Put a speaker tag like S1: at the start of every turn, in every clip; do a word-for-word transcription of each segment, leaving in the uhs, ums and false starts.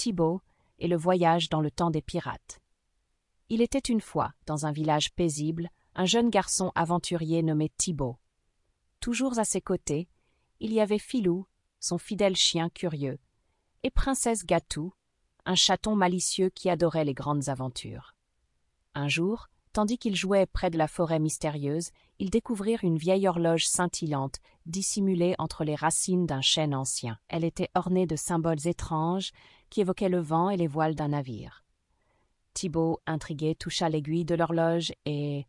S1: Thibaut et le voyage dans le temps des pirates. Il était une fois, dans un village paisible, un jeune garçon aventurier nommé Thibaut. Toujours à ses côtés, il y avait Filou, son fidèle chien curieux, et Princesse Gatou, un chaton malicieux qui adorait les grandes aventures. Un jour, tandis qu'ils jouaient près de la forêt mystérieuse, ils découvrirent une vieille horloge scintillante, dissimulée entre les racines d'un chêne ancien. Elle était ornée de symboles étranges qui évoquaient le vent et les voiles d'un navire. Thibaut, intrigué, toucha l'aiguille de l'horloge et...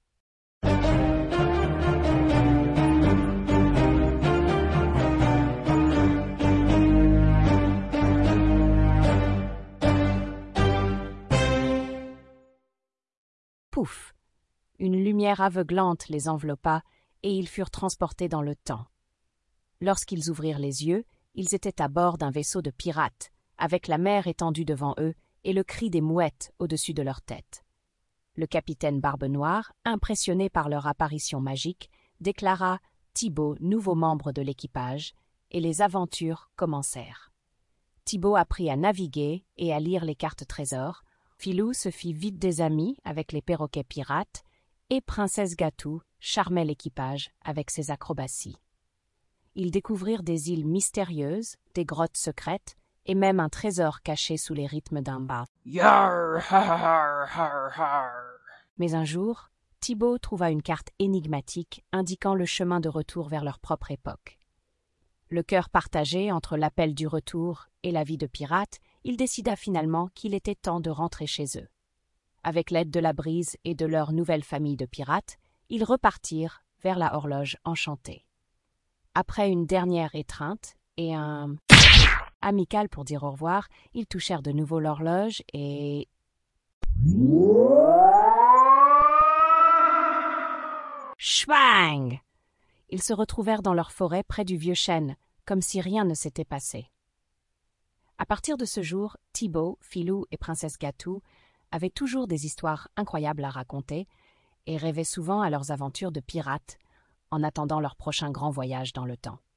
S1: Pouf! Une lumière aveuglante les enveloppa et ils furent transportés dans le temps. Lorsqu'ils ouvrirent les yeux, ils étaient à bord d'un vaisseau de pirates, avec la mer étendue devant eux et le cri des mouettes au-dessus de leur tête. Le capitaine Barbe Noire, impressionné par leur apparition magique, déclara Thibaut nouveau membre de l'équipage, et les aventures commencèrent. Thibaut apprit à naviguer et à lire les cartes trésors, Filou se fit vite des amis avec les perroquets pirates, et Princesse Gatou charmait l'équipage avec ses acrobaties. Ils découvrirent des îles mystérieuses, des grottes secrètes, et même un trésor caché sous les rythmes d'un bas.
S2: Yar, har, har, har.
S1: Mais un jour, Thibaut trouva une carte énigmatique indiquant le chemin de retour vers leur propre époque. Le cœur partagé entre l'appel du retour et la vie de pirate, il décida finalement qu'il était temps de rentrer chez eux. Avec l'aide de la brise et de leur nouvelle famille de pirates, ils repartirent vers la horloge enchantée. Après une dernière étreinte et un amical pour dire au revoir, ils touchèrent de nouveau l'horloge et... Schwang! Ils se retrouvèrent dans leur forêt près du vieux chêne, comme si rien ne s'était passé. À partir de ce jour, Thibaut, Filou et Princesse Gatou avaient toujours des histoires incroyables à raconter et rêvaient souvent à leurs aventures de pirates, en attendant leur prochain grand voyage dans le temps.